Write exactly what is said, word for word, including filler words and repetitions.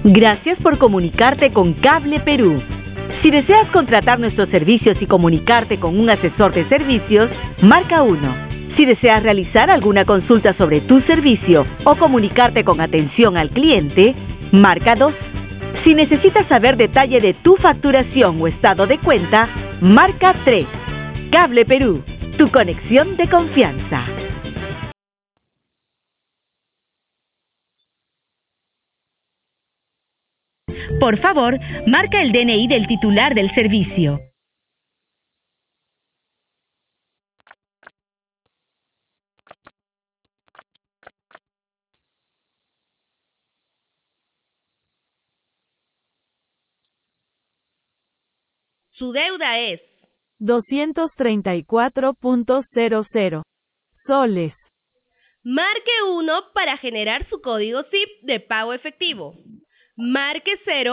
Gracias por comunicarte con Cable Perú. Si deseas contratar nuestros servicios y comunicarte con un asesor de servicios, marca uno. Si deseas realizar alguna consulta sobre tu servicio o comunicarte con atención al cliente, marca dos. Si necesitas saber detalle de tu facturación o estado de cuenta, marca tres. Cable Perú, tu conexión de confianza. Por favor, marca el D N I del titular del servicio. Su deuda es doscientos treinta y cuatro punto cero cero soles. Marque uno para generar su código S I P de pago efectivo. Marque cero